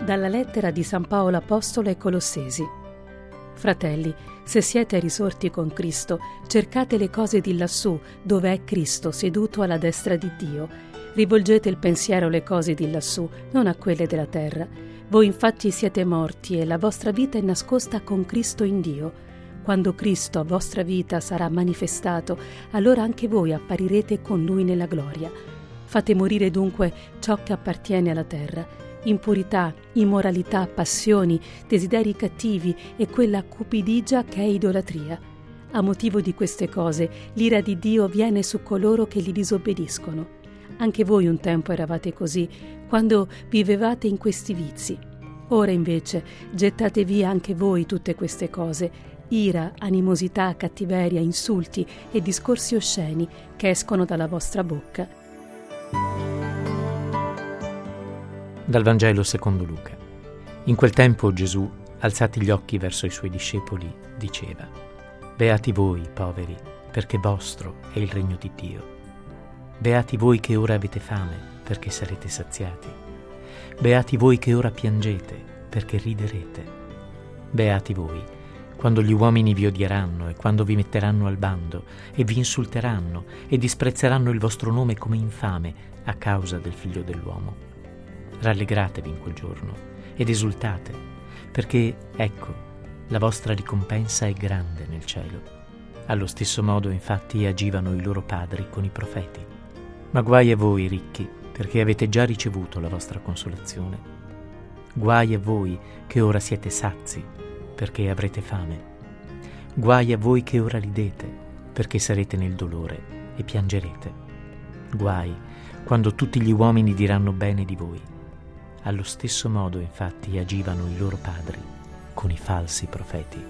Dalla lettera di San Paolo Apostolo ai Colossesi. Fratelli, se siete risorti con Cristo, cercate le cose di lassù, dove è Cristo seduto alla destra di Dio. Rivolgete il pensiero alle cose di lassù, non a quelle della terra. Voi infatti siete morti e la vostra vita è nascosta con Cristo in Dio. Quando Cristo, vostra vita, sarà manifestato, allora anche voi apparirete con Lui nella gloria. Fate morire dunque ciò che appartiene alla terra: impurità, immoralità, passioni, desideri cattivi e quella cupidigia che è idolatria. A motivo di queste cose, l'ira di Dio viene su coloro che gli disobbediscono. Anche voi un tempo eravate così, quando vivevate in questi vizi. Ora invece gettate via anche voi tutte queste cose: ira, animosità, cattiveria, insulti e discorsi osceni che escono dalla vostra bocca. Dal Vangelo secondo Luca. In quel tempo Gesù, alzati gli occhi verso i suoi discepoli, diceva: Beati voi, poveri, perché vostro è il regno di Dio. Beati voi che ora avete fame, perché sarete saziati. Beati voi che ora piangete, perché riderete. Beati voi quando gli uomini vi odieranno e quando vi metteranno al bando e vi insulteranno e disprezzeranno il vostro nome come infame a causa del Figlio dell'uomo. Rallegratevi in quel giorno ed esultate, perché, ecco, la vostra ricompensa è grande nel cielo. Allo stesso modo, infatti, agivano i loro padri con i profeti. Ma guai a voi, ricchi, perché avete già ricevuto la vostra consolazione. Guai a voi che ora siete sazi, perché avrete fame. Guai a voi che ora ridete, perché sarete nel dolore e piangerete. Guai quando tutti gli uomini diranno bene di voi. Allo stesso modo, infatti, agivano i loro padri con i falsi profeti.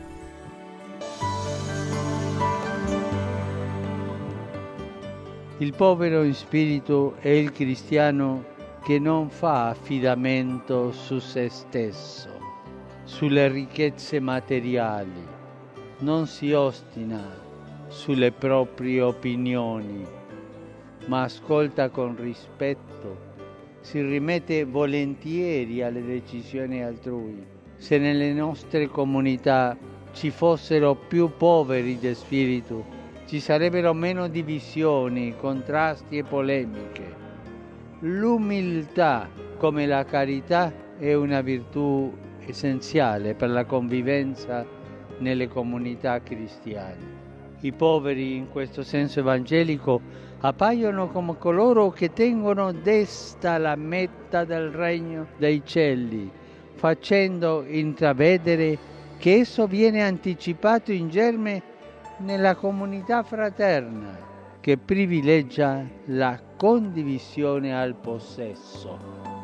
Il povero in spirito è il cristiano che non fa affidamento su se stesso, sulle ricchezze materiali, non si ostina sulle proprie opinioni, ma ascolta con rispetto, si rimette volentieri alle decisioni altrui. Se nelle nostre comunità ci fossero più poveri di spirito, ci sarebbero meno divisioni, contrasti e polemiche. L'umiltà, come la carità, è una virtù essenziale per la convivenza nelle comunità cristiane. I poveri, in questo senso evangelico, appaiono come coloro che tengono desta la meta del regno dei cieli, facendo intravedere che esso viene anticipato in germe nella comunità fraterna, che privilegia la condivisione al possesso.